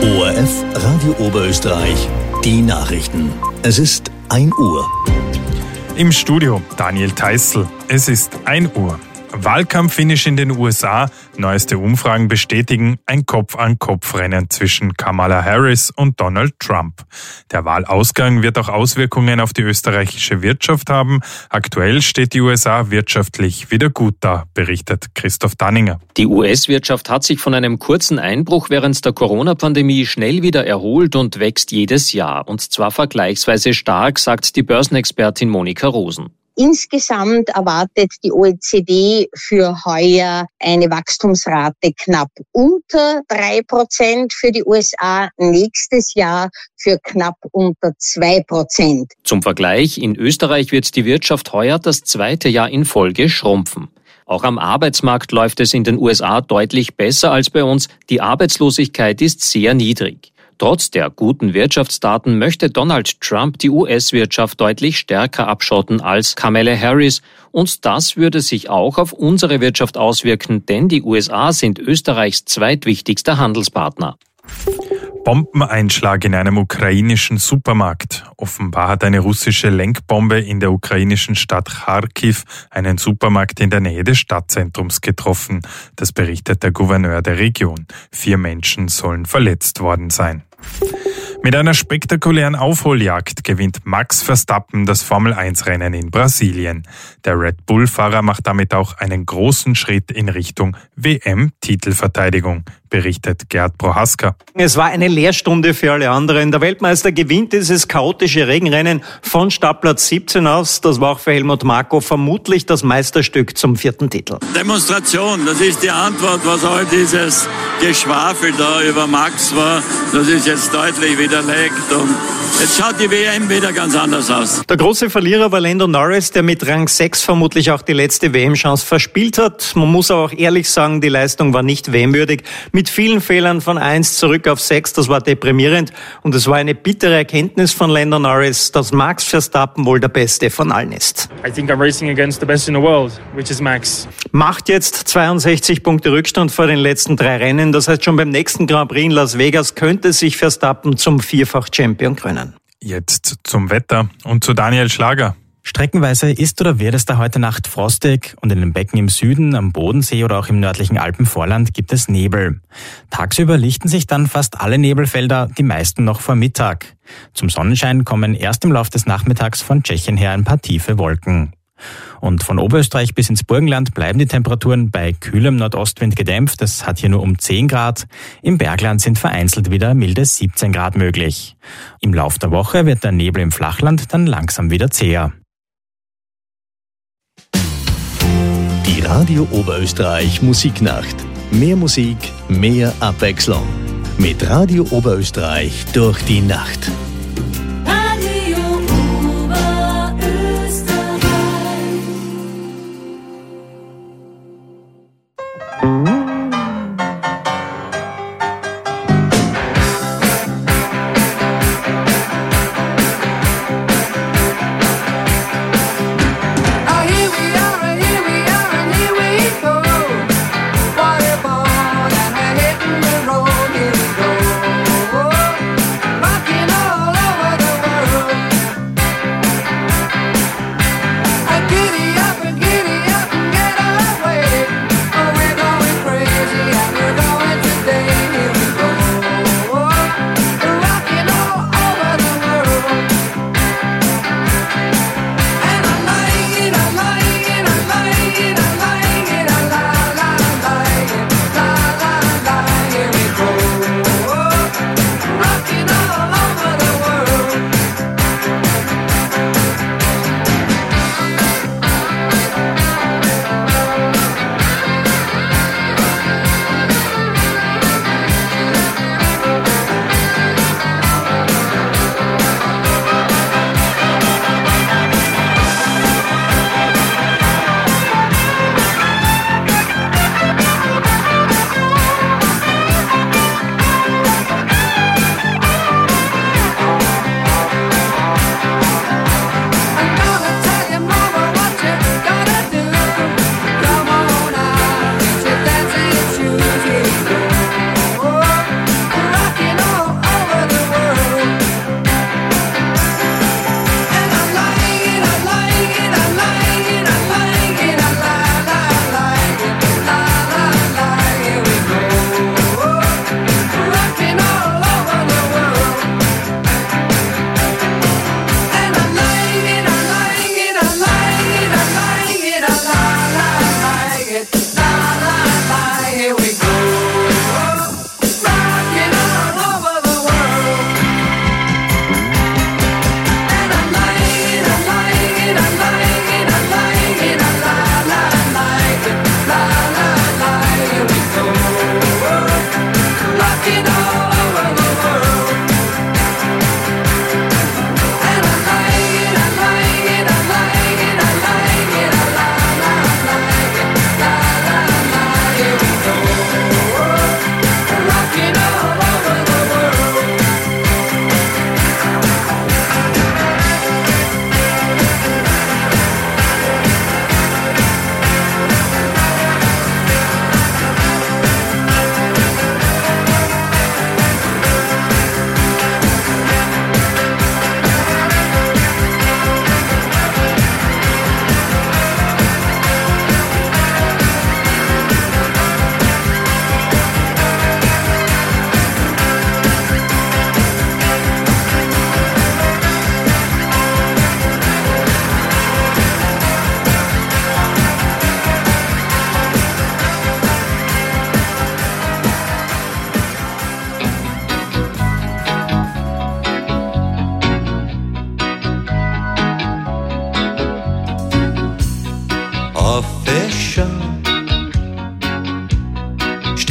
ORF Radio Oberösterreich, die Nachrichten. Es ist 1 Uhr. Im Studio Daniel Theißl. Es ist 1 Uhr. Wahlkampffinish in den USA. Neueste Umfragen bestätigen ein Kopf-an-Kopf-Rennen zwischen Kamala Harris und Donald Trump. Der Wahlausgang wird auch Auswirkungen auf die österreichische Wirtschaft haben. Aktuell steht die USA wirtschaftlich wieder gut da, berichtet Christoph Danninger. Die US-Wirtschaft hat sich von einem kurzen Einbruch während der Corona-Pandemie schnell wieder erholt und wächst jedes Jahr. Und zwar vergleichsweise stark, sagt die Börsenexpertin Monika Rosen. Insgesamt erwartet die OECD für heuer eine Wachstumsrate knapp unter 3% für die USA, nächstes Jahr für knapp unter 2%. Zum Vergleich, in Österreich wird die Wirtschaft heuer das 2. Jahr in Folge schrumpfen. Auch am Arbeitsmarkt läuft es in den USA deutlich besser als bei uns. Die Arbeitslosigkeit ist sehr niedrig. Trotz der guten Wirtschaftsdaten möchte Donald Trump die US-Wirtschaft deutlich stärker abschotten als Kamala Harris. Und das würde sich auch auf unsere Wirtschaft auswirken, denn die USA sind Österreichs zweitwichtigster Handelspartner. Bombeneinschlag in einem ukrainischen Supermarkt. Offenbar hat eine russische Lenkbombe in der ukrainischen Stadt Charkiw einen Supermarkt in der Nähe des Stadtzentrums getroffen. Das berichtet der Gouverneur der Region. 4 Menschen sollen verletzt worden sein. Mit einer spektakulären Aufholjagd gewinnt Max Verstappen das Formel-1-Rennen in Brasilien. Der Red Bull-Fahrer macht damit auch einen großen Schritt in Richtung WM-Titelverteidigung, berichtet Gerd Prohaska. Es war eine Lehrstunde für alle anderen. Der Weltmeister gewinnt dieses chaotische Regenrennen von Startplatz 17 aus. Das war auch für Helmut Marko vermutlich das Meisterstück zum 4. Titel. Demonstration, das ist die Antwort, was all dieses Geschwafel da über Max war. Das ist jetzt deutlich widerlegt und jetzt schaut die WM wieder ganz anders aus. Der große Verlierer war Lando Norris, der mit Rang 6 vermutlich auch die letzte WM-Chance verspielt hat. Man muss aber auch ehrlich sagen, die Leistung war nicht WM-würdig. Mit vielen Fehlern von 1 zurück auf 6, das war deprimierend. Und es war eine bittere Erkenntnis von Lando Norris, dass Max Verstappen wohl der Beste von allen ist. I think I'm racing against the best in the world, which is Max. Macht jetzt 62 Punkte Rückstand vor den letzten 3 Rennen. Das heißt, schon beim nächsten Grand Prix in Las Vegas könnte sich Verstappen zum Vierfach-Champion krönen. Jetzt zum Wetter und zu Daniel Schlager. Streckenweise ist oder wird es da heute Nacht frostig und in den Becken im Süden, am Bodensee oder auch im nördlichen Alpenvorland gibt es Nebel. Tagsüber lichten sich dann fast alle Nebelfelder, die meisten noch vor Mittag. Zum Sonnenschein kommen erst im Laufe des Nachmittags von Tschechien her ein paar tiefe Wolken. Und von Oberösterreich bis ins Burgenland bleiben die Temperaturen bei kühlem Nordostwind gedämpft. Es hat hier nur um 10 Grad. Im Bergland sind vereinzelt wieder milde 17 Grad möglich. Im Lauf der Woche wird der Nebel im Flachland dann langsam wieder zäher. Die Radio Oberösterreich Musiknacht. Mehr Musik, mehr Abwechslung. Mit Radio Oberösterreich durch die Nacht. Rocking on.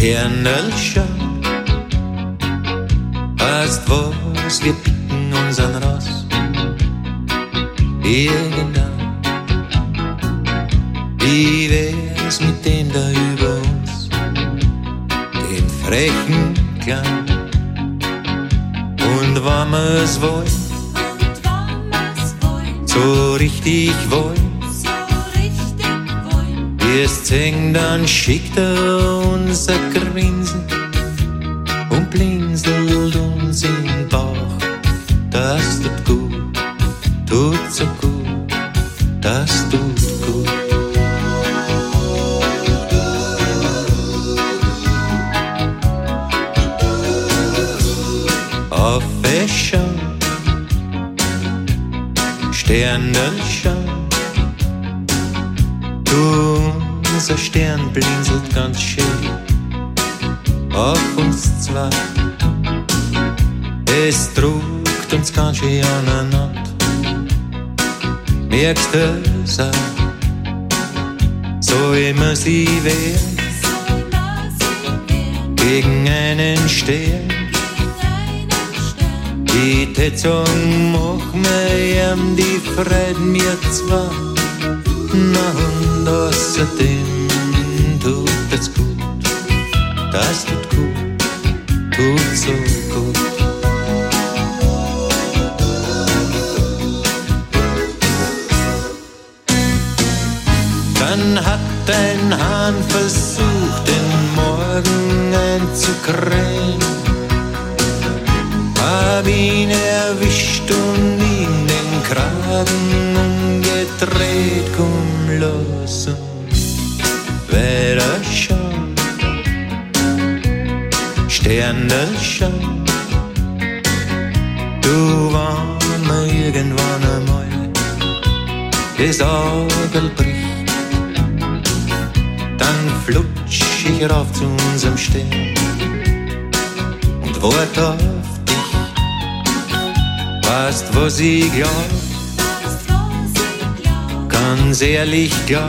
Sternl schauen, weißt was, wir picken unseren raus. Irgendwann, wie wär's mit dem da über uns, den frechen Kleinen. Und wenn wir's wollen, so richtig wollen, wirst sehen, dann schickt uns ein Grinsen und blinzelt uns im Bauch. Das tut gut, tut so gut, das tut gut. Aufwäschen, Sternl schauen, unser Stern blinzelt ganz schön auf uns zwei. Es druckt uns ganz schön aneinander. Merkst du es auch? So immer sie wehren gegen einen Stern. Die Tätzung mach mir ihm die Freude mir zwar. Na und außerdem tut es gut, das tut gut, tut so gut. Dann hat ein Hahn versucht, den Morgen einzukrähen, hab ihn erwischt und ihm den Kragen umgedreht. Komm los und weiter schauen, Sternl schauen. Du, wenn mir irgendwann einmal das Auge bricht, dann flutsch ich rauf zu unserem Stern und wart auf dich. Weißt, was ich glaub? Ganz ehrlich glaub,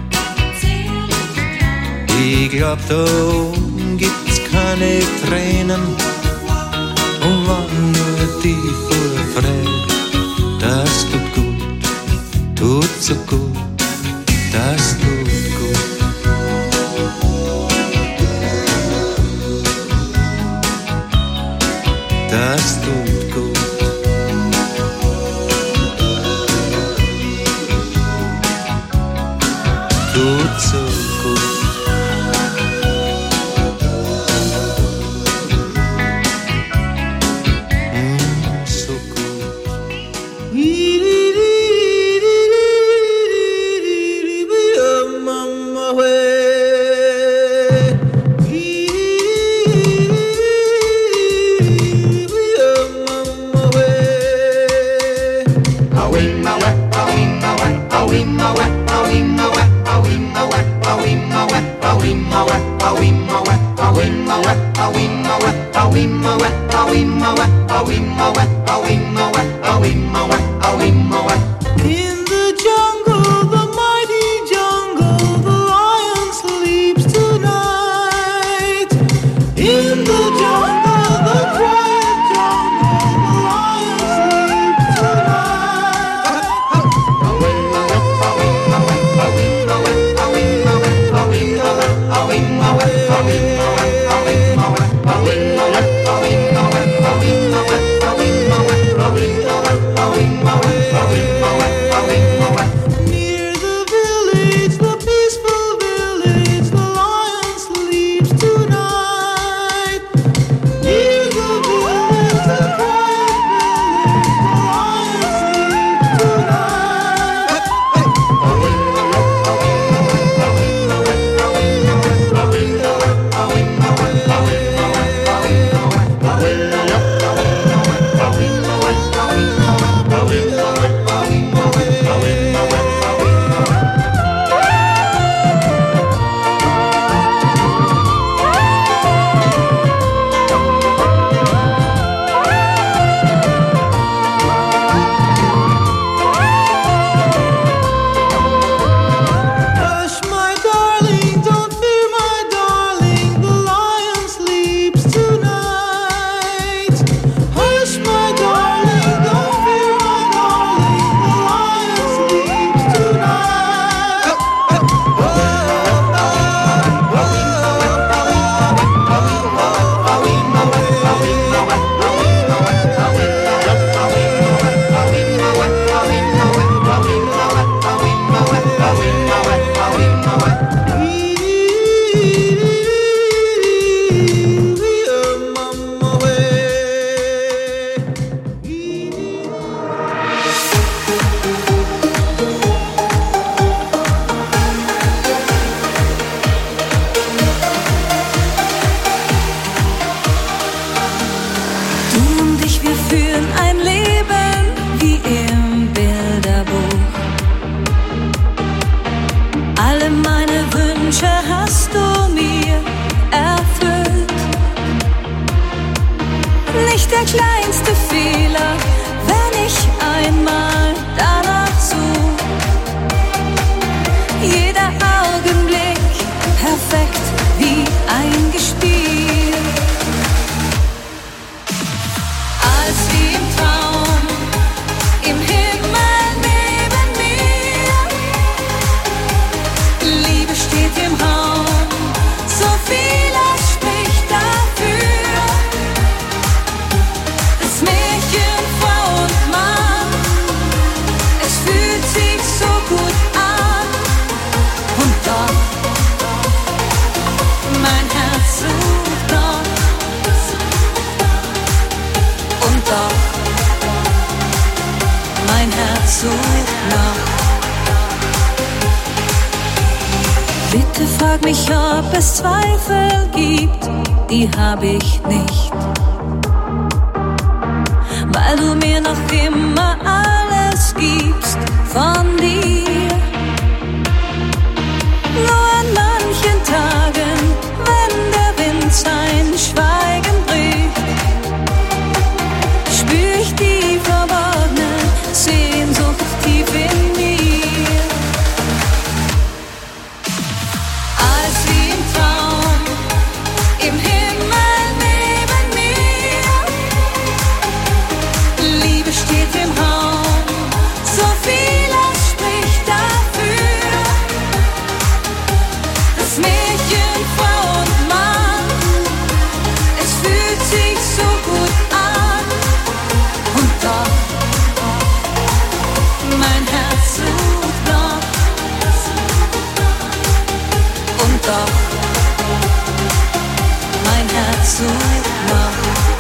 ich glaub, da oben gibt's keine Tränen. Und wenn nur die Vorfreude, das tut gut, tut so gut, das tut gut. Das tut gut. Tut so gut. So gut. In the jungle, the mighty jungle, the lion sleeps tonight. In the jungle, the quiet jungle, the lion sleeps tonight. Frag mich, ob es Zweifel gibt, die hab ich nicht. Weil du mir noch immer alles gibst von dir. Nur an manchen Tagen, wenn der Wind sein Schweigen bricht, spür ich die verborgene Sehnsucht tief in mir. Alles wie im Traum, im Himmel neben mir. Liebe steht im Raum, so vieles spricht dafür. Das Mädchen, Frau und Mann, es fühlt sich so gut an. Und doch, mein Herz sucht noch. Und doch, mein Herz sucht noch.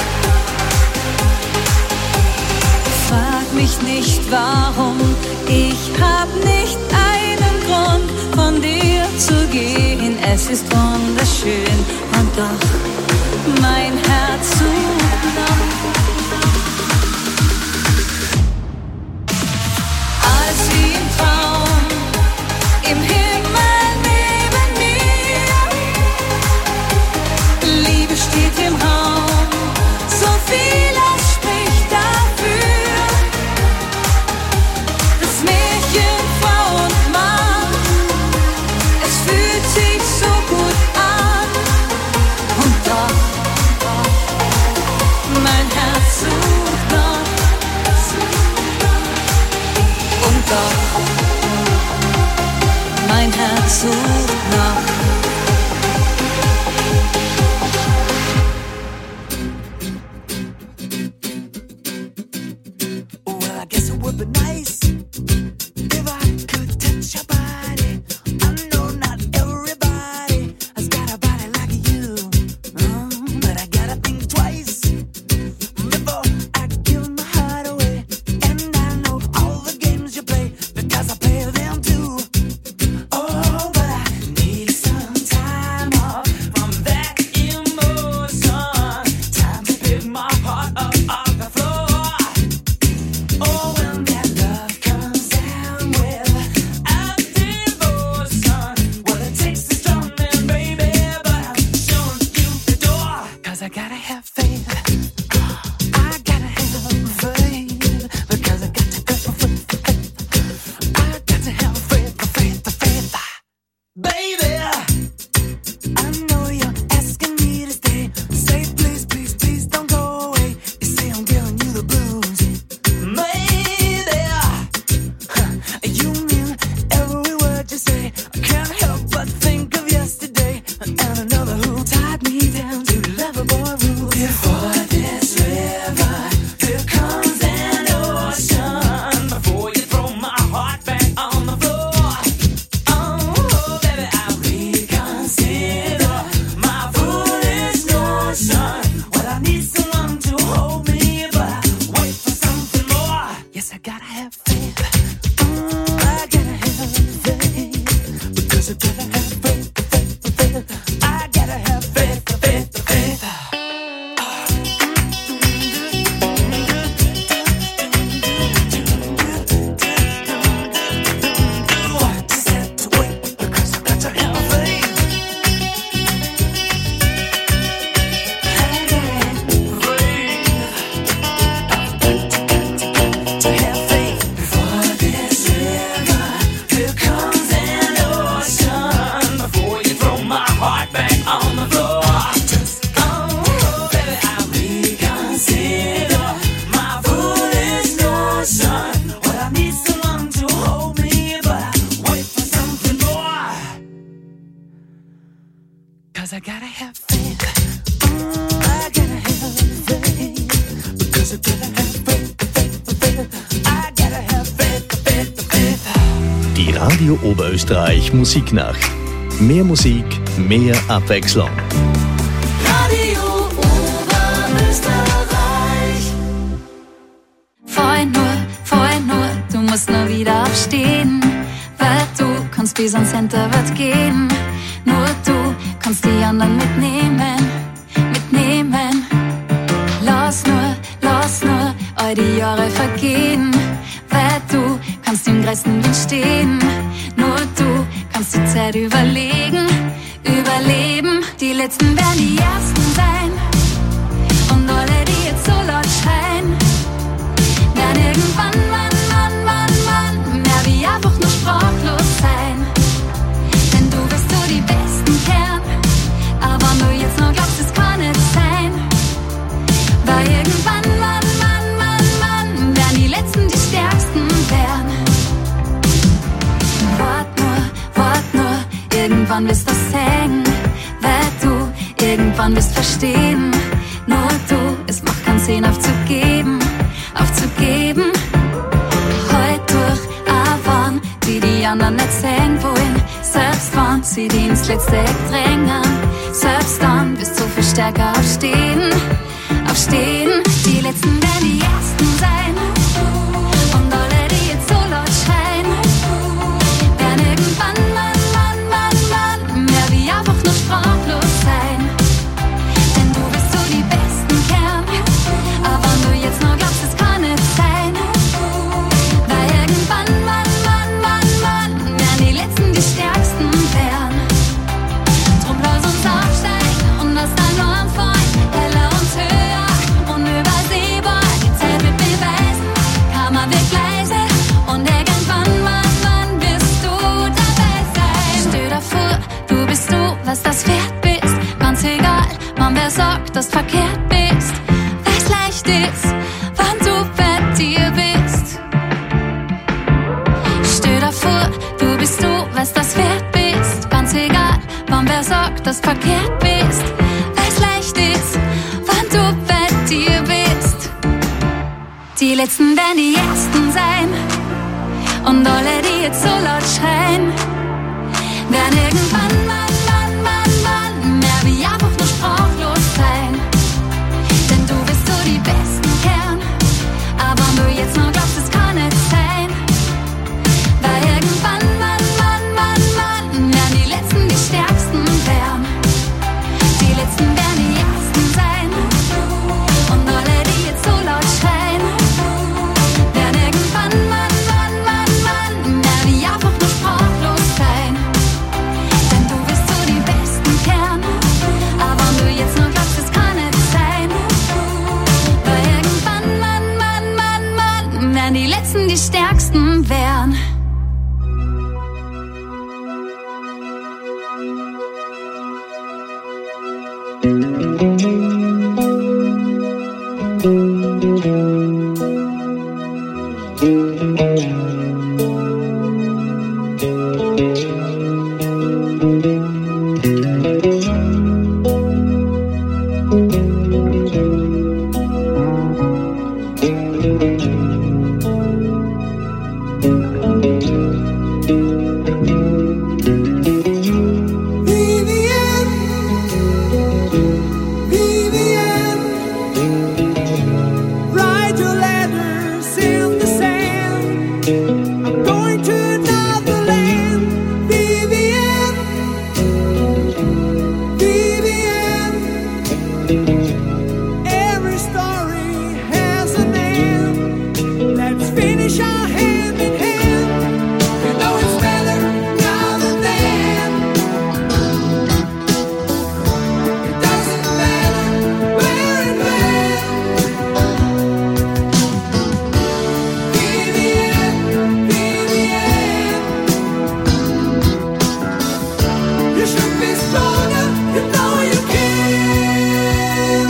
Frag mich nicht warum, ich hab nicht einen Grund von dir zu gehen. Es ist wunderschön und doch, mein Herz sucht noch. Alles wie im Traum, im Himmel neben mir. Liebe steht im Raum, so vieles spricht dafür. Das Mädchen, Frau und Mann, es fühlt sich so gut an. Und doch, mein Herz sucht noch. Und doch, mein Herz sucht noch. Well, I guess it would be nice if I could touch your body. I know not everybody has got a body like you, but I gotta think twice before I give my heart away. And I know all the games you play because I play them too. Oh, but I need some time off from that emotion. Time to pick my heart up off the floor. Oh, when that love comes down with a devotion. Well, it takes a strong man, baby, but I'm showing you the door. 'Cause I gotta have faith. I gotta have faith. Because I got to go for faith. I got to have faith, faith, faith. Baby, I know you're asking me to stay. Say please, please, please don't go away. You say I'm giving you the blues. Maybe you mean every word you say. I can't help but think of yesterday and another who tied me down to loverboy rules. Before this river, here comes an ocean. Before you throw my heart back on the floor. Oh, baby, I reconsider my foolish notion. Well, I need someone to hold me, but I wait for something more. Yes, I gotta have faith. I gotta have faith. Because I gotta have faith, faith, faith. I gotta have faith, faith, faith. Just have to wait because I got to have faith. I gotta have faith. To have faith before this river, here comes an ocean. Before you throw my heart back on the floor. Oh, baby, I reconsider my foolish notion. Well, I need someone to hold me, but I wait for something more. 'Cause I gotta have faith. I gotta have faith. Because I gotta have faith, faith, faith. I gotta have faith, faith, faith. Die Radio Oberösterreich Musiknacht. Mehr Musik, mehr Abwechslung. Radio Oberösterreich. Vorhin nur, du musst nur wieder aufstehen, weil du kannst bis ans Center wird gehen. Nur du kannst die anderen mitnehmen. Lass nur all die Jahre vergehen, weil du kannst im größten Wind stehen. Nur du kannst die Zeit überleben. Die Letzten werden die Ersten sein. Und alle, die jetzt so laut schreien, werden irgendwann, mehr wie einfach nur sprachlos sein. Denn du wirst so die Besten kehren, aber nur jetzt noch glaubst, es kann nicht sein. Weil irgendwann, werden die Letzten die Stärksten werden. Wart nur, irgendwann wirst du singen, weil du irgendwann wirst verstehen. Nur du, es macht keinen Sinn aufzugeben. Heut durch Avon, die anderen nicht sehen wollen. Selbst wenn sie die ins letzte Eck drängen, selbst dann wirst du viel stärker aufstehen. Die Letzten werden die Ersten sein. Und alle, die jetzt so laut schreien, werden irgendwann, mehr wie einfach nur sprachlos sein. Denn du wirst so die Besten kehren, aber nur jetzt noch glaubst, es kann nicht sein. Weil irgendwann, werden die Letzten die Stärksten werden. Drum lass uns aufsteigen und lass dein Ohren fallen, heller und höher und übersehbar. Die Zeit wird beweisen, Karma wird leise und irgendwann, wirst du dabei sein. Stell dir vor, du bist du, was das wert bist. Ganz egal, man wer sagt, dass du verkehrt bist. Weil's leicht ist, wann du bei dir bist. Stell dir vor, du bist du, was das wert bist. Ganz egal, wann wer sagt, dass du verkehrt bist. Weil's leicht ist, wann du bei dir bist. Die Letzten werden die Ersten sein. Und alle, die jetzt so laut schreien, werden irgendwann, mehr wie einfach nur sprachlos sein. Denn du wirst so die Besten kehren, aber nur jetzt noch glaubst, es kann nicht sein. Weil irgendwann, werden die Letzten die Stärksten werden. Die Letzten werden die Ersten sein. Und alle, die jetzt so laut schreien, werden irgendwann, mehr wie einfach nur sprachlos sein. Denn du wirst so die Besten kehren, aber nur jetzt noch glaubst, es kann nicht sein. Weil irgendwann, werden die Letzten die Stärksten werden. You should be stronger, you know you can.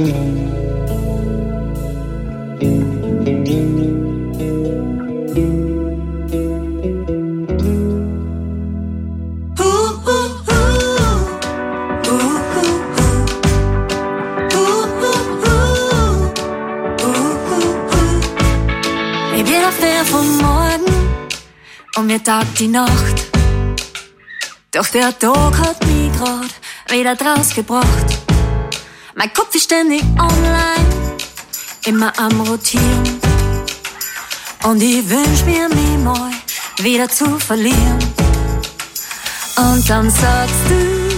Tag die Nacht. Doch der Tag hat mich grad wieder draus gebracht. Mein Kopf ist ständig online, immer am Rotieren. Und ich wünsch mir, mich mal wieder zu verlieren. Und dann sagst du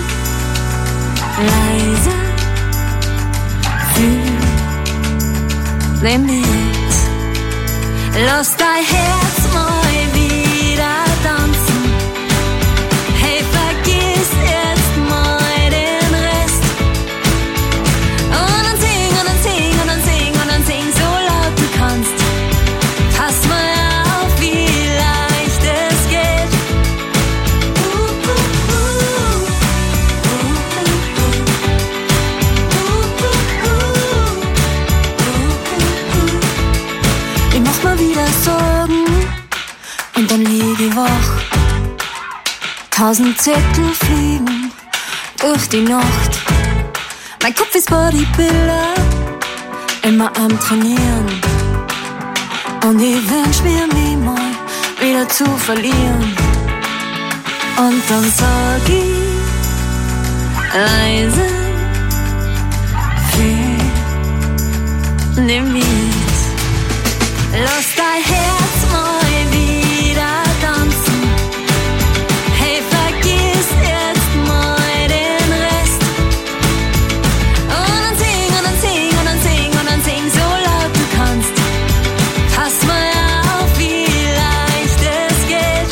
leise, nimm mit, lass dein Herz mal tanzen. Hey, vergiss jetzt mal den Rest. Und dann sing, und dann sing, und dann sing, und dann sing so laut du kannst. Pass mal auf, wie leicht es geht. Ich mach mal wieder Sorgen und dann lieg ich wach. 1000 Zettel fliegen durch die Nacht. Mein Kopf ist Bodybuilder, immer am Trainieren. Und ich wünsch mir, mich mal wieder zu verlieren. Und dann sag ich leise, nimm mit, lass dein Herz mal wieder tanzen. Hey, vergiss jetzt mal den Rest. Und dann sing, und dann sing, und dann sing, und dann sing so laut du kannst. Pass mal auf, wie leicht es geht.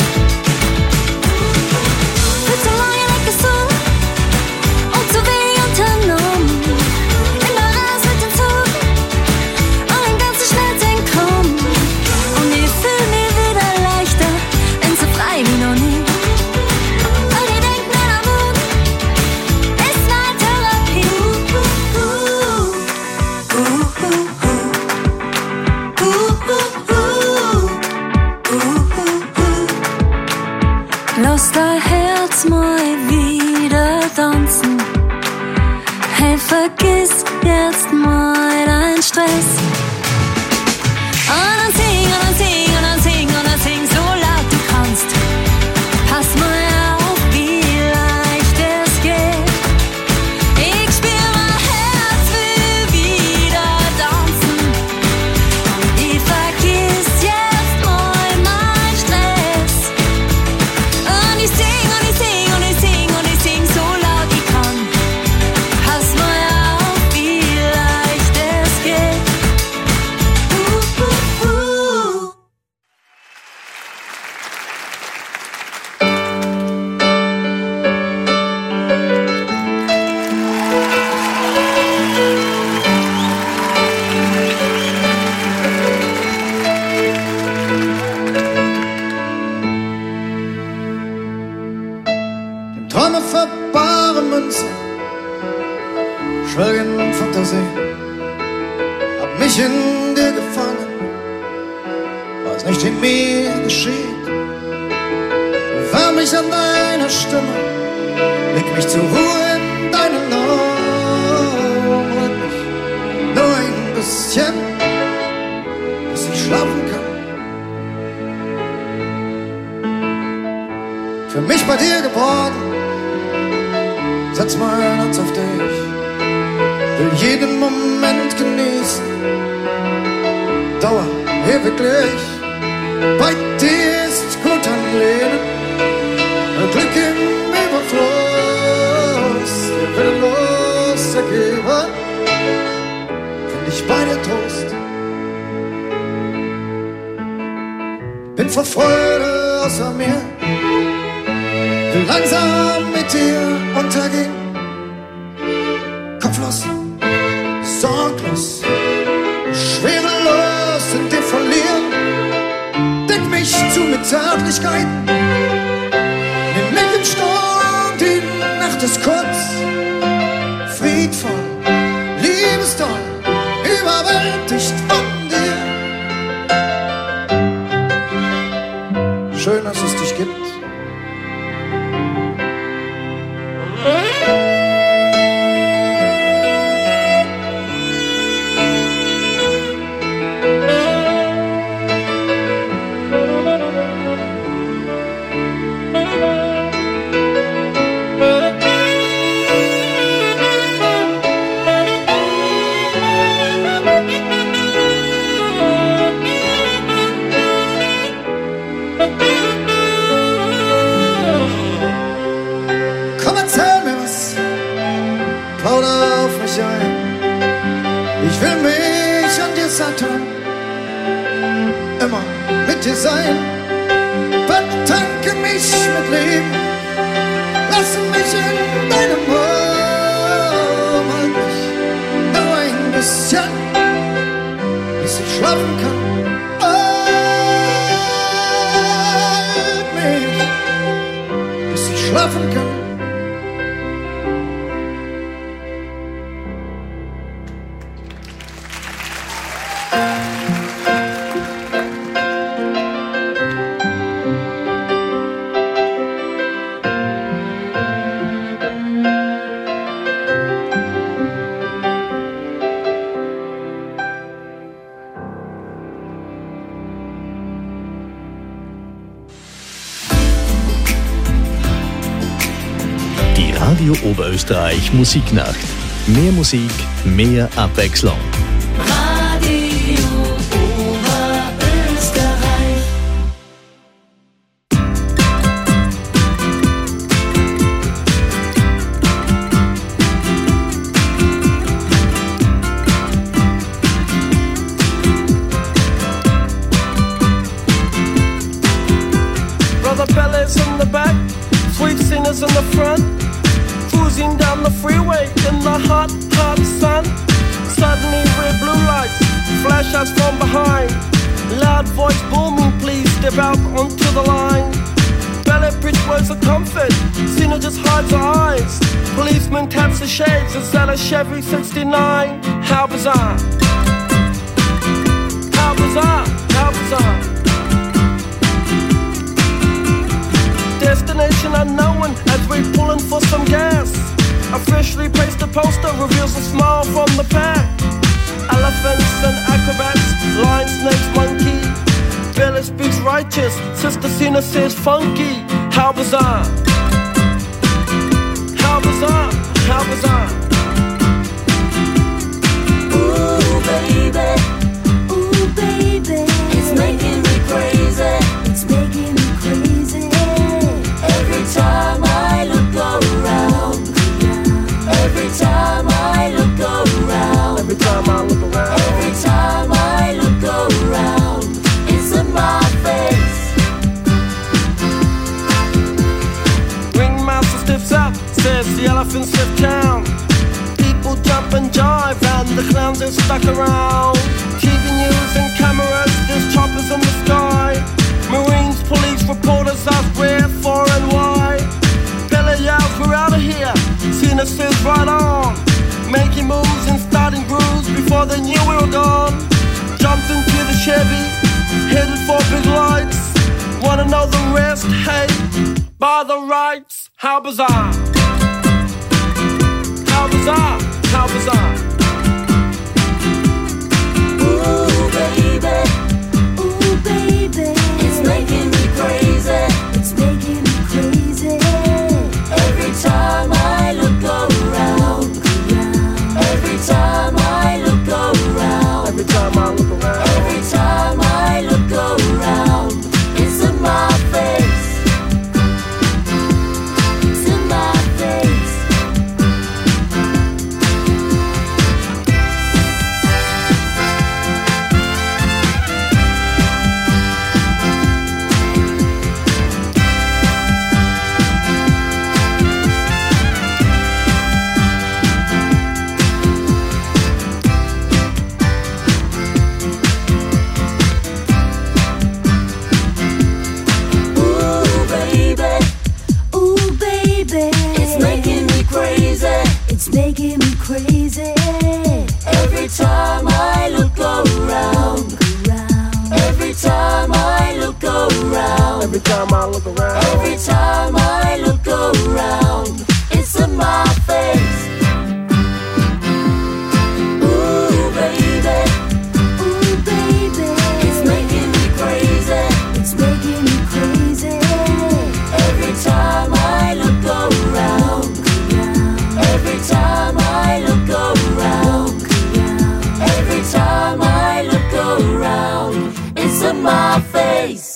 Viel zu lange nicht gesungen und zu wenig unternommen. Immer raus mit dem Zug und ein ganzes schnell entkommen. Und ich fühl mich wieder leichter, bin so frei wie noch nie. Und ich denk mir, der Mut ist meine Therapie. Lass dein Herz mal wieder tanzen. Hey, vergiss jetzt mal deinen Stress. Und dann sing, und dann sing, und dann sing, und dann sing so laut du kannst. Pass mal auf, wie leicht es geht. Ich spür mein Herz will wieder tanzen. Und ich vergiss jetzt mal meinen Stress. Und ich sing, und ich sing, und ich sing, und ich sing so laut ich kann. Pass mal auf, wie leicht es geht. Träume für bare Münze, schwelgen in Fantasie. Hab mich in dir gefangen, weiß nicht, wie mir geschieht. Wärm mich an deiner Stimme, leg mich zur Ruhe in deinen Arm. Rück mich nur ein bisschen, bis ich schlafen kann. Für mich bei dir geboren, setz mein Herz auf dich, will jeden Moment genießen, Dauer ewiglich. Bei dir ist gut anlehnen, Glück im Überfluss, der willenlos ergeben, find ich bei dir Trost. Bin vor Freude außer mir, will langsam mit dir untergehen. Kopflos, sorglos, schwerelos in dir verlieren. Deck mich zu mit Zärtlichkeit, nimm mich im Sturm, die Nacht ist kurz, friedvoll, Liebe bist toll, überwältigt von dir. Schön, dass es dich gibt. Immer mit dir sein, betanke mich mit Leben, lass mich in deinem Arm, halt mich nur ein bisschen, bis ich schlafen kann. Halt mich, bis ich schlafen kann. Radio Oberösterreich Musiknacht. Mehr Musik, mehr Abwechslung. Radio Oberösterreich. Brother Bellas in the back, sweet singers in the front. Cruising down the freeway in the hot, hot sun. Suddenly red blue lights flash us from behind. Loud voice booming, please step out onto the line. Ballet bridge words of comfort, Cena just hides her eyes. Policeman taps the shades, is that a Chevy 69? How bizarre. How bizarre, how bizarre. Destination unknown as we're pulling for some gas. Officially placed a poster, reveals a smile from the pack. Elephants and acrobats, lion, snakes, monkey. Billy speaks righteous, Sister Cena says funky. How bizarre. How bizarre, how bizarre. Ooh baby, it's making me crazy. It's making me crazy. Every time I look around, every time I look around, every time I look around, every time I look around, it's in my face. Ringmaster stiffs up, says the elephants left town. People jump and jive and the clowns are stuck around. TV news and cameras, there's choppers in the sky. Marines, police, reporters ask where, for and why. Bella yells, we're out of here. Cena says right on. Making moves and starting grooves before they knew we were gone. Jumped into the Chevy, headed for big lights. Wanna know the rest? Hey, by the rights. How bizarre. How bizarre, how bizarre. Ooh baby, it's making me crazy. It's making me crazy. Every time I look around, every time I look around, every time I look around, every time I look around, it's in my face. It's in my face. time I look around, every time I look around, every time I look around, every time I look around, it's in my face. Ooh baby, it's making me crazy, it's making me crazy. Every time I look around, every time I look around, every time I look around, it's in my face.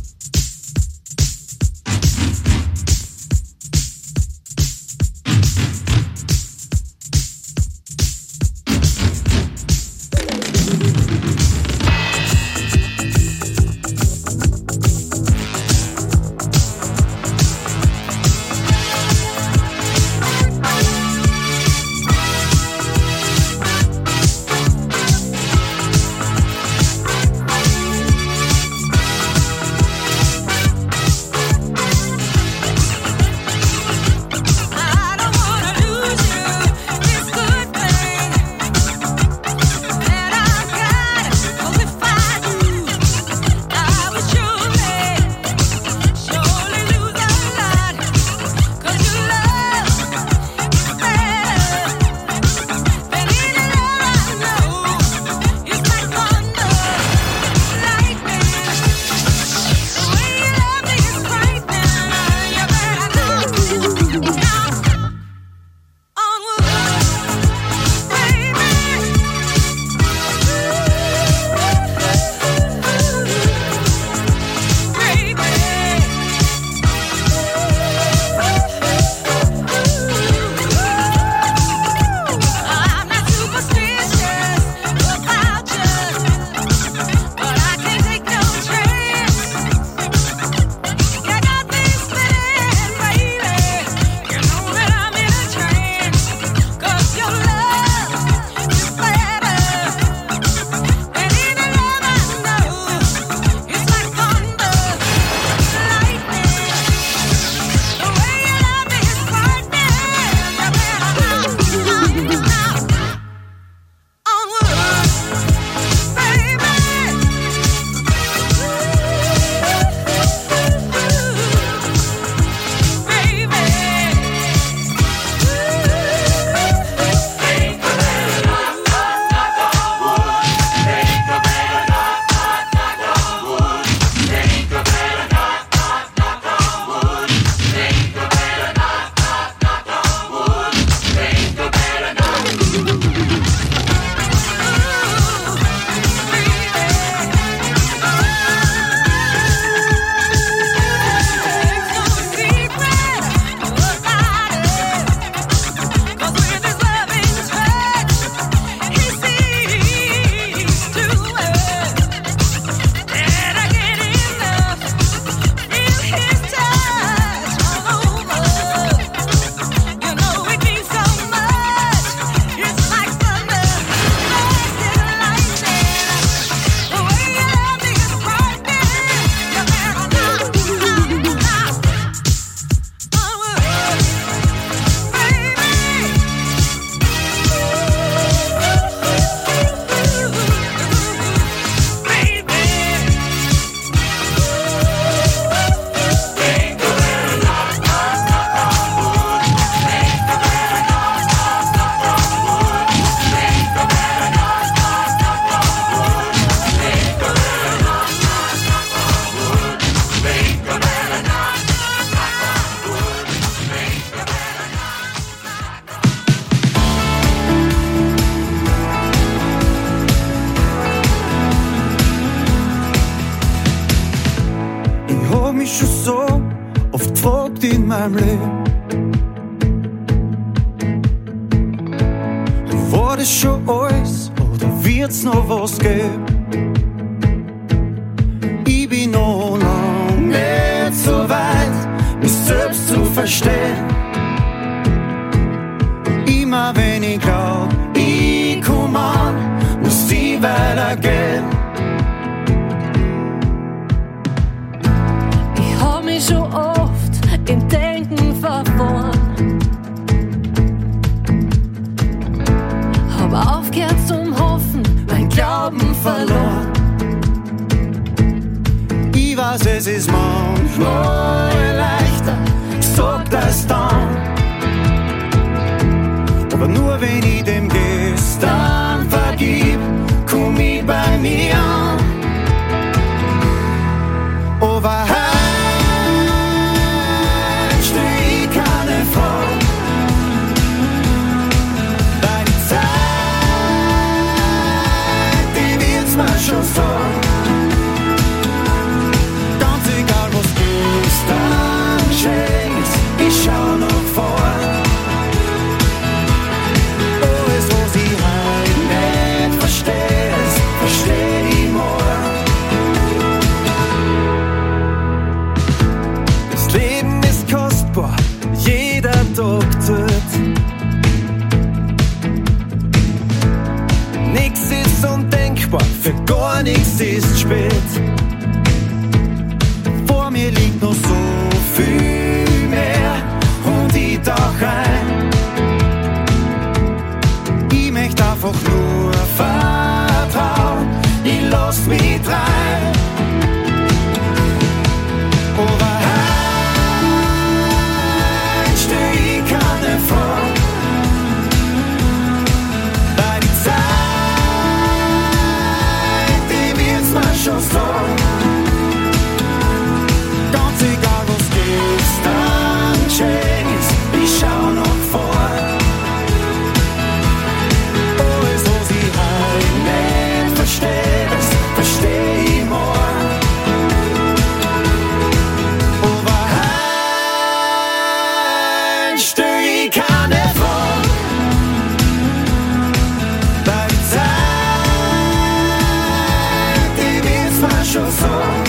meinem Leben. War das schon alles oder wird's noch was geben? Ich bin noch lang nicht so weit, mich selbst zu verstehen. Immer wenn ich glaub, ich komm an, muss ich weitergehen. Ich hab mich schon oft im Denken verloren, hab aufgehört zum Hoffen, haben verloren. Ich weiß, es ist manchmal leichter, sag das dann. Aber nur wenn ich dem Gestern vergib, komm ich bei mir an. Aber heute steh ich keine vor, weil die Zeit, die wird's mir schon sagen. Ganz egal, was gestern geschehen ist, ich schau noch vor. Alles, was ich heute nicht versteh, versteh ich morgen. Das Leben ist kostbar, jeder Tag tut. Nix ist undenkbar, für gar nichts ist spät. Vor mir liegt noch so viel mehr und ich tauch ein. Ich möchte einfach nur vertrauen, ich lass mich rein. Aber heute steh ich keine vor, weil die Zeit, die wird's mir schon sagen. Ganz egal, was gestern geschehen ist, ich schau noch vor. Alles, was ich heute nicht versteh, das versteh ich morgen. Aber heute steh ich keine vor, weil die Zeit, die wird's mir schon sagen.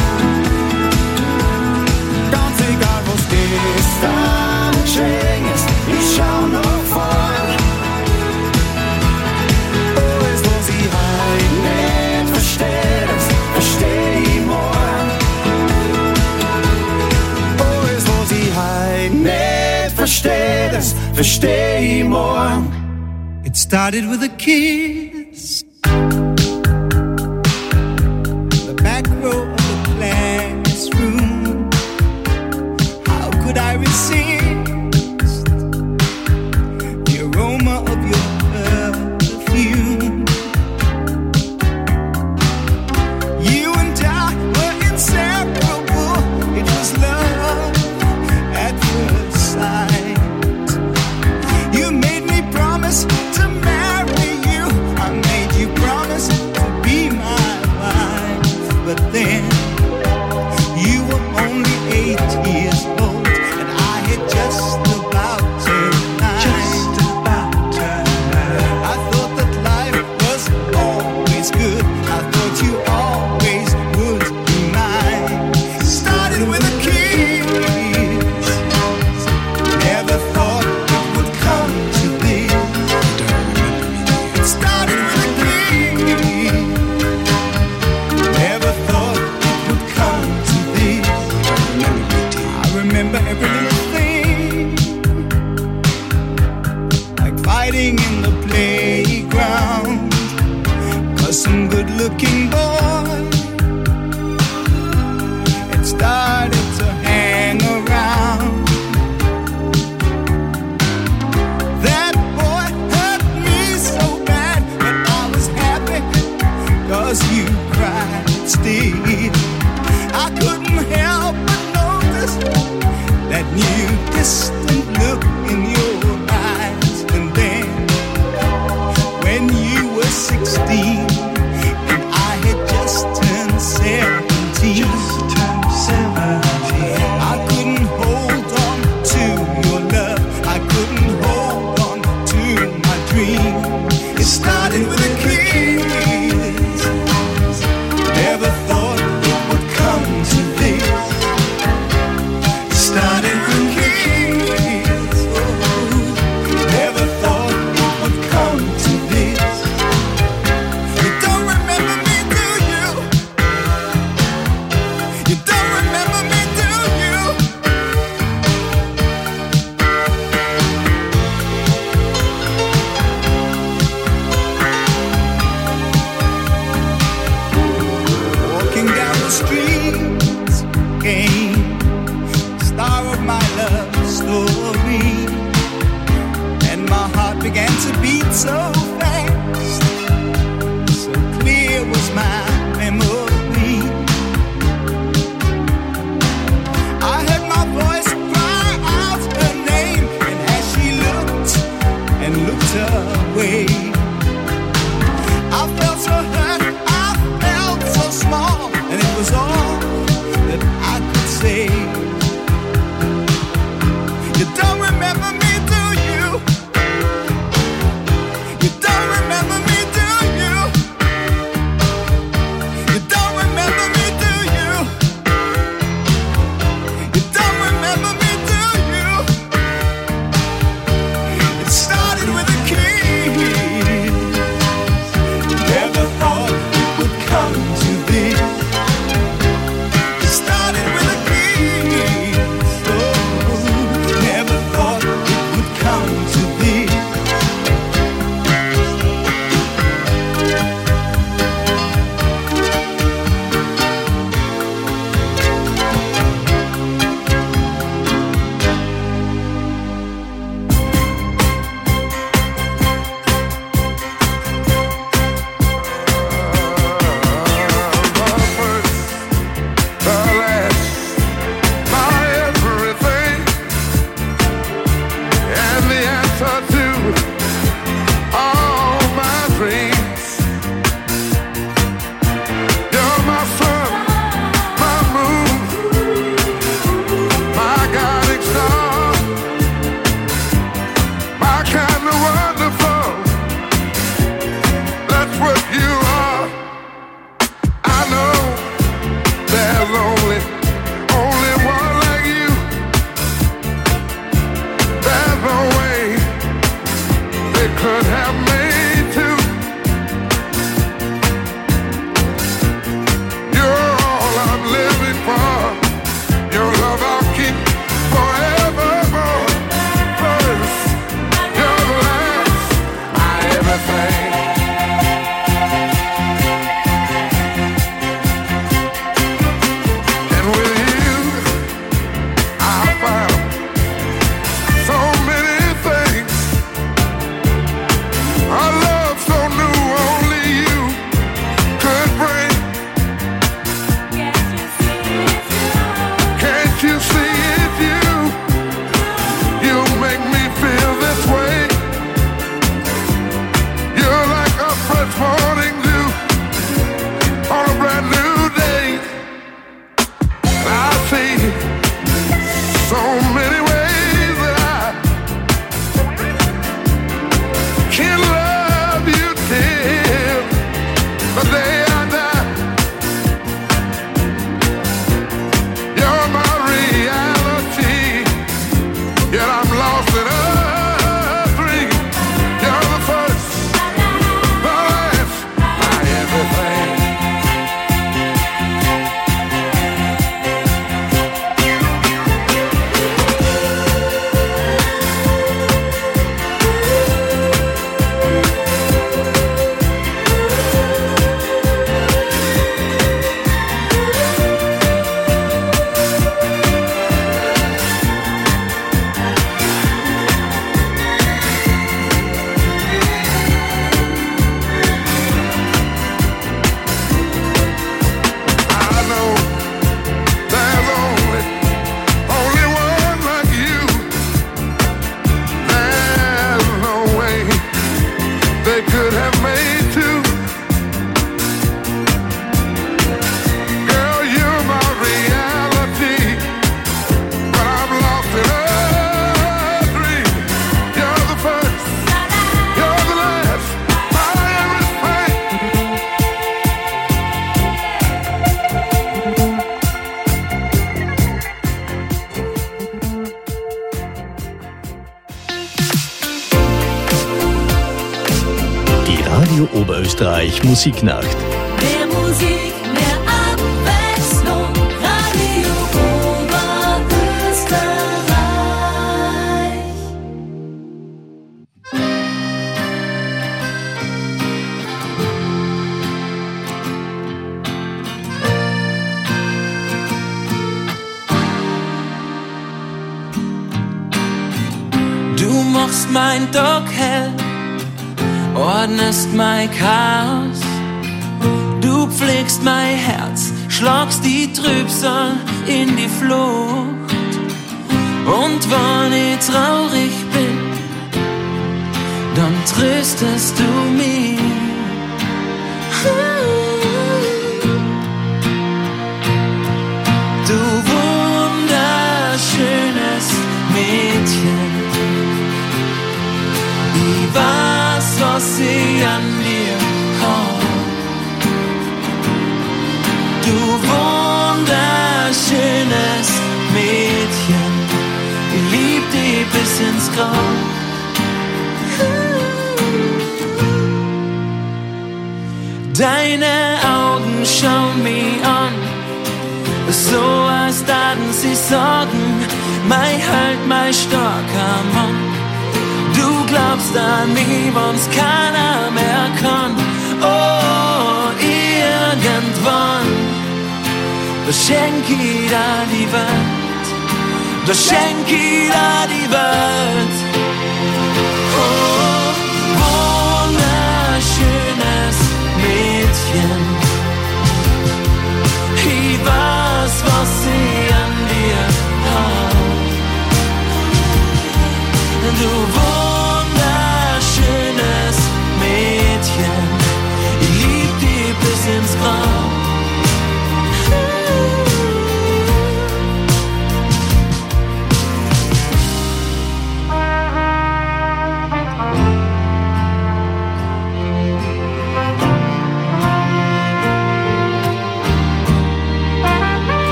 Ganz egal, was gestern geschehen ist, ich schau noch vor. Alles, was ich heute nicht versteh, das versteh ich morgen. Alles, was ich heute nicht versteh, das versteh ich morgen. It started with a kiss. The back row of the classroom. How could I resist the aroma of your perfume? You and I were inseparable. It was love at first sight. You made me promise to marry you. I made you promise to be my wife. But then you were only 8 years old, and I had just about turned 9. I thought that life was always good. I thought you always would be mine. Started with a kiss. Never thought it would come to this. It started with a kiss. Never thought it would come to this. I remember every little thing, like fighting in the playground, 'cause some good-looking boy had started to hang around. That boy hurt me so bad, but I was happy 'cause you cried still. I couldn't help but notice that new distant look in your eyes. And then when you were 16 and I had just turned 17, I couldn't hold on to your love. I couldn't hold on to my dream. It started with a kiss. Never thought it would come to this. Started with a kiss. Never thought it would come to this. You don't Oberösterreich Musiknacht. Mehr Musik, mehr Abwechslung. Radio Oberösterreich. Du machst mein Tag hell, ordnest mein Chaos. Du pflegst mein Herz, schlagst die Trübsal in die Flucht. Und wenn ich traurig bin, dann tröstest du mich. Du wunderschönes Mädchen, ich weiß, was ich an dir hab. Du wunderschönes Mädchen, ich lieb dich bis ins Grab. Deine Augen schauen mich an, so als taten sie sagen, mein Halt, mein starker Mann. Du glaubst an mich, wenn's keiner mehr kann. Oh, irgendwann, da schenk ich dir die Welt, da schenk ich dir die Welt. Oh, wunderschönes Mädchen, ich weiß, was ich an dir hab. Du wunderschönes Mädchen, ich lieb dich bis ins Grab.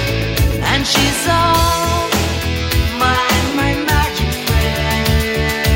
She's all my magic friend.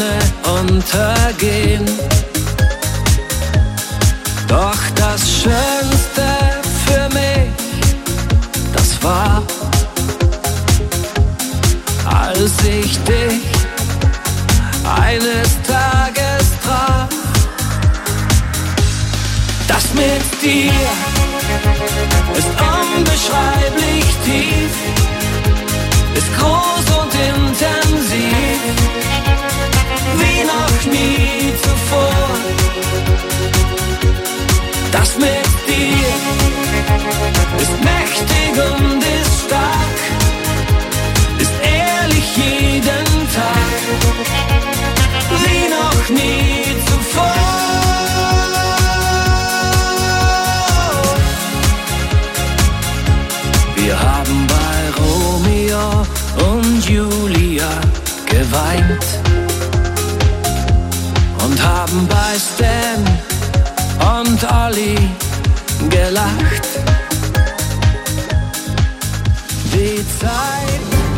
Sonne untergehen. Doch das Schönste für mich, das war, als ich dich eines Tages traf. Das mit dir ist unbeschreiblich tief, ist groß und intensiv, wie noch nie zuvor. Das mit dir ist mächtig und ist stark, ist ehrlich jeden Tag, wie noch nie zuvor. Wir haben bei Romeo und Julia geweint und haben bei Stan und Olli gelacht. Die Zeit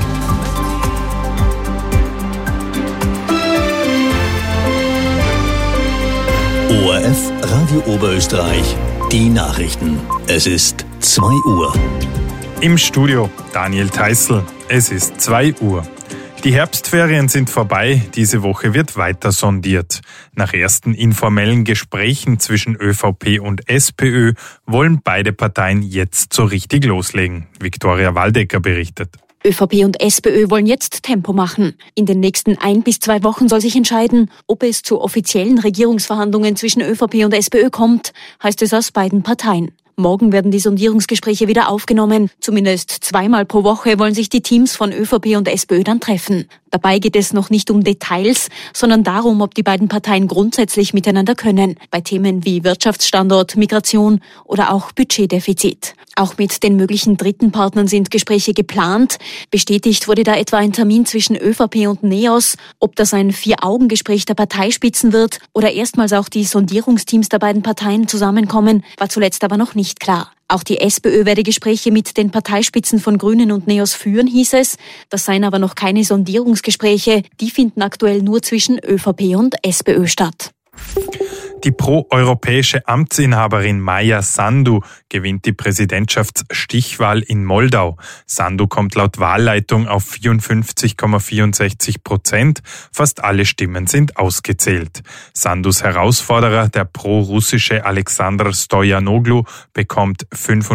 ORF Radio Oberösterreich, die Nachrichten. Es ist 2 Uhr. Im Studio Daniel Theißl. Es ist 2 Uhr. Die Herbstferien sind vorbei, diese Woche wird weiter sondiert. Nach ersten informellen Gesprächen zwischen ÖVP und SPÖ wollen beide Parteien jetzt so richtig loslegen. Viktoria Waldecker berichtet. ÖVP und SPÖ wollen jetzt Tempo machen. In den nächsten 1 bis 2 Wochen soll sich entscheiden, ob es zu offiziellen Regierungsverhandlungen zwischen ÖVP und SPÖ kommt, heißt es aus beiden Parteien. Morgen werden die Sondierungsgespräche wieder aufgenommen. Zumindest 2-mal pro Woche wollen sich die Teams von ÖVP und SPÖ dann treffen. Dabei geht es noch nicht um Details, sondern darum, ob die beiden Parteien grundsätzlich miteinander können. Bei Themen wie Wirtschaftsstandort, Migration oder auch Budgetdefizit. Auch mit den möglichen dritten Partnern sind Gespräche geplant. Bestätigt wurde da etwa ein Termin zwischen ÖVP und NEOS. Ob das ein 4-Augen-Gespräch der Parteispitzen wird oder erstmals auch die Sondierungsteams der beiden Parteien zusammenkommen, war zuletzt aber noch nicht klar. Auch die SPÖ werde Gespräche mit den Parteispitzen von Grünen und NEOS führen, hieß es. Das seien aber noch keine Sondierungsgespräche. Die finden aktuell nur zwischen ÖVP und SPÖ statt. Die pro-europäische Amtsinhaberin Maja Sandu gewinnt die Präsidentschaftsstichwahl in Moldau. Sandu kommt laut Wahlleitung auf 54,64%. Fast alle Stimmen sind ausgezählt. Sandus Herausforderer, der pro-russische Alexander Stoyanoglu, bekommt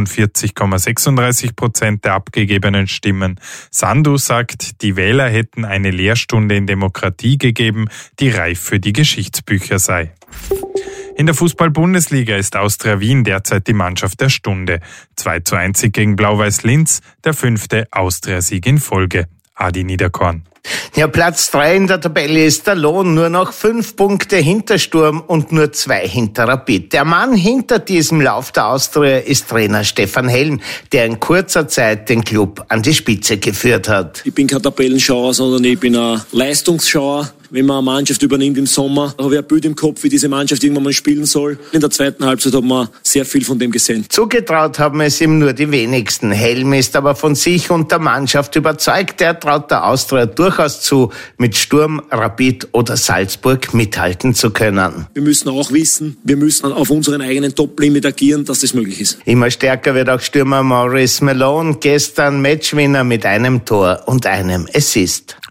45,36% der abgegebenen Stimmen. Sandu sagt, die Wähler hätten eine Lehrstunde in Demokratie gegeben, die reif für die Geschichtsbücher sei. In der Fußball-Bundesliga ist Austria Wien derzeit die Mannschaft der Stunde. 2:1 gegen Blau-Weiß Linz, der 5. Austria-Sieg in Folge. Adi Niederkorn. Ja, Platz 3 in der Tabelle ist der Lohn, nur noch 5 Punkte hinter Sturm und nur 2 hinter Rapid. Der Mann hinter diesem Lauf der Austria ist Trainer Stefan Helm, der in kurzer Zeit den Klub an die Spitze geführt hat. Ich bin kein Tabellenschauer, sondern ich bin ein Leistungsschauer. Wenn man eine Mannschaft übernimmt im Sommer, habe ich ein Bild im Kopf, wie diese Mannschaft irgendwann mal spielen soll. In der zweiten Halbzeit hat man sehr viel von dem gesehen. Zugetraut haben es ihm nur die wenigsten. Helm ist aber von sich und der Mannschaft überzeugt. Er traut der Austria durchaus zu, mit Sturm, Rapid oder Salzburg mithalten zu können. Wir müssen auch wissen, wir müssen auf unseren eigenen Top-Limit agieren, dass das möglich ist. Immer stärker wird auch Stürmer Maurice Malone, gestern Matchwinner mit einem Tor und einem Assist.